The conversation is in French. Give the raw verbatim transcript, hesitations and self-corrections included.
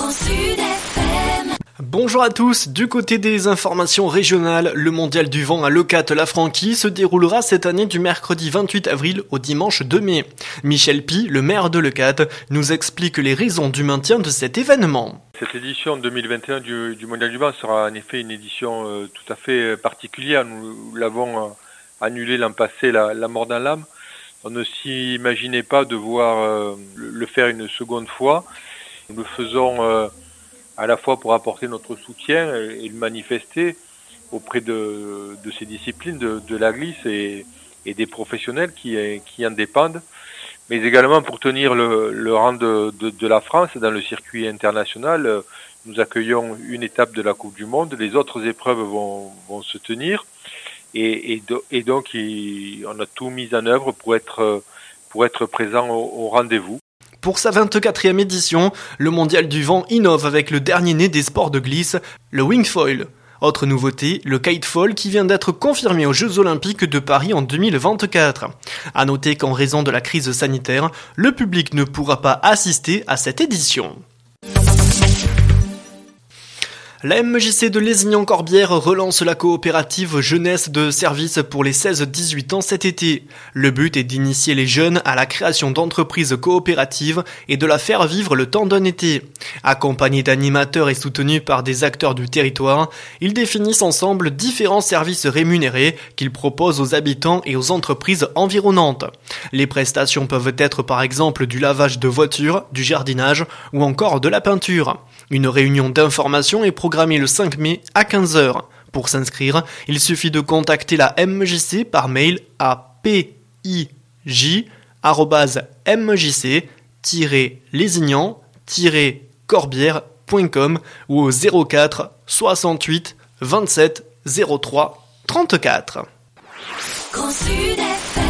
Bonjour à tous, du côté des informations régionales, le mondial du vent à Leucate-la-Franquie se déroulera cette année du mercredi vingt-huit avril au dimanche deux mai. Michel Py, le maire de Leucate, nous explique les raisons du maintien de cet événement. Cette édition deux mille vingt et un du, du mondial du vent sera en effet une édition euh, tout à fait particulière. Nous l'avons euh, annulé l'an passé, la, la mort dans l'âme. On ne s'imaginait pas de voir euh, le, le faire une seconde fois. Nous le faisons euh, à la fois pour apporter notre soutien et le manifester auprès de, de ces disciplines, de, de la glisse et, et des professionnels qui, qui en dépendent, mais également pour tenir le, le rang de, de, de la France dans le circuit international. Nous accueillons une étape de la Coupe du Monde, les autres épreuves vont, vont se tenir, et, et, do, et donc il, on a tout mis en œuvre pour être, pour être présent au, au rendez-vous. Pour sa vingt-quatrième édition, le mondial du vent innove avec le dernier né des sports de glisse, le wingfoil. Autre nouveauté, le kitefall qui vient d'être confirmé aux Jeux Olympiques de Paris en deux mille vingt-quatre. À noter qu'en raison de la crise sanitaire, le public ne pourra pas assister à cette édition. La M J C de Lézignan-Corbière relance la coopérative jeunesse de service pour les seize dix-huit ans cet été. Le but est d'initier les jeunes à la création d'entreprises coopératives et de la faire vivre le temps d'un été. Accompagnés d'animateurs et soutenus par des acteurs du territoire, ils définissent ensemble différents services rémunérés qu'ils proposent aux habitants et aux entreprises environnantes. Les prestations peuvent être par exemple du lavage de voitures, du jardinage ou encore de la peinture. Une réunion d'information est programmée le cinq mai à quinze heures. Pour s'inscrire, il suffit de contacter la M J C par mail à p i j arobase m j c tiret lézignan tiret corbière point com ou au zéro quatre soixante-huit vingt-sept zéro trois trente-quatre.